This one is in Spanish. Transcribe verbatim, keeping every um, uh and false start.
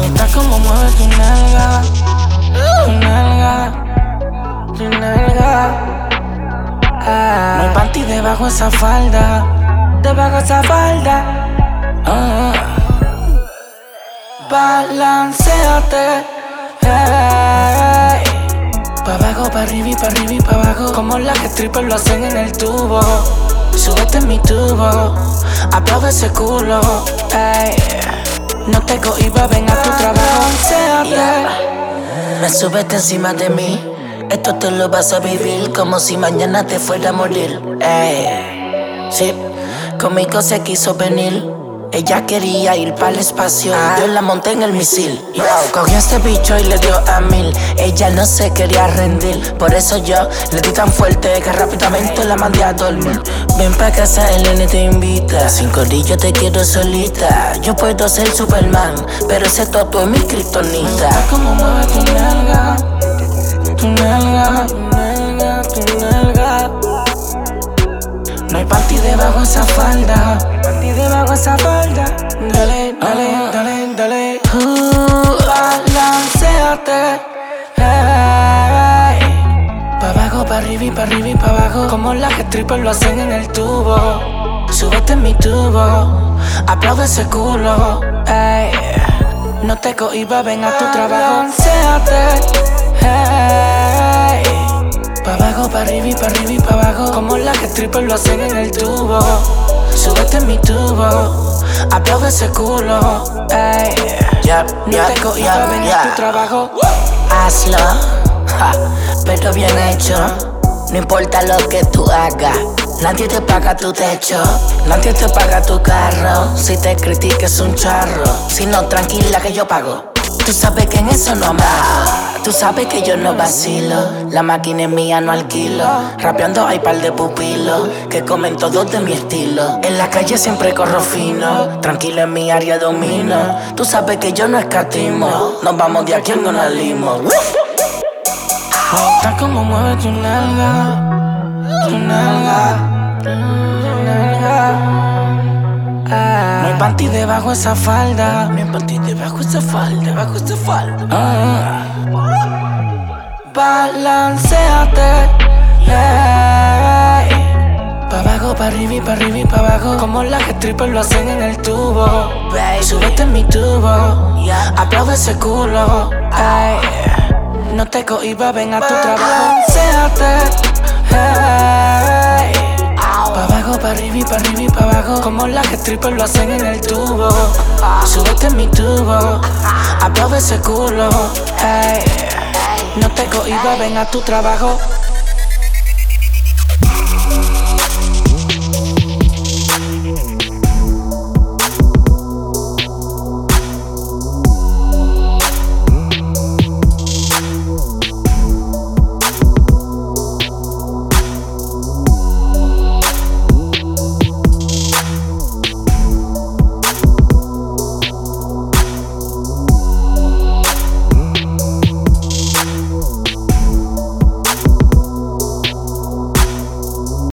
gusta como mueve tu nalga, tu nalga, tu nalga. Ah. No hay panty debajo de esa falda, debajo de esa falda. Ah. Balanceate, hey. Pa' abajo, pa' arriba y pa' arriba y pa' abajo, como las que strippers lo hacen en el tubo. Súbete en mi tubo, aplaude ese culo, ey. No te cohibas, ven a tu trabajo. Yeah. Me subete encima de mí, esto te lo vas a vivir como si mañana te fuera a morir, ey. Sí, conmigo se quiso venir. Ella quería ir para el espacio, ah. Yo la monté en el misil. Yo cogí a este bicho y le dio a mil. Ella no se quería rendir, por eso yo le di tan fuerte que rápidamente la mandé a dormir. Ven pa' casa, el nene te invita. Sin corillo te quiero solita. Yo puedo ser Superman, pero ese toto es mi kriptonita. Como mueve tu nalga, tu nalga, tu nalga, tu nalga. No hay panty debajo de esa falda, panty debajo de esa falda. Dale, dale, uh, dale, dale. Uh, balanceate, hey. Pa' abajo, pa' arriba y pa' arriba y pa' abajo, como las que strippers lo hacen en el tubo. Súbete en mi tubo, aplaude ese culo, hey. No te cohibas, ven a tu trabajo. Balanceate, hey. Pa' abajo, pa' arriba y pa' arriba y pa' abajo, como las que strippers lo hacen en el tubo. Súbete en mi tubo, aplaude ese culo, ey. Yeah, no yeah, te cohibas, yeah, ven yeah. a tu trabajo. Hazlo, ja, pero bien hecho. No importa lo que tú hagas, nadie te paga tu techo, nadie te paga tu carro. Si te critiques un charro, si no, tranquila que yo pago. Tú sabes que en eso no amago, tú sabes que yo no vacilo. La máquina es mía, no alquilo. Rapeando hay par de pupilos que comen todos de mi estilo. En la calle siempre corro fino, tranquilo en mi área domino. Tú sabes que yo no escatimo, nos vamos de aquí en una limo. Me gusta como mueve tu nalga, tu nalga, tu nalga. Ah. No hay panty debajo de esa falda, no hay panty debajo de esa falda, debajo de esa falda. Ah. Balanceate, hey. Pa' abajo, pa' arriba y pa' arriba y pa' abajo, como las que strippers lo hacen en el tubo. Baby. Súbete en mi tubo, yeah. Aplaude ese culo, hey. No te cohibas, ven a tu trabajo. Balanceate, hey. Pa' abajo, pa' arriba y pa' arriba y pa' abajo, como las que strippers lo hacen en el tubo. Súbete en mi tubo, aplaude ese culo, hey. No te cohibas, ven a tu trabajo.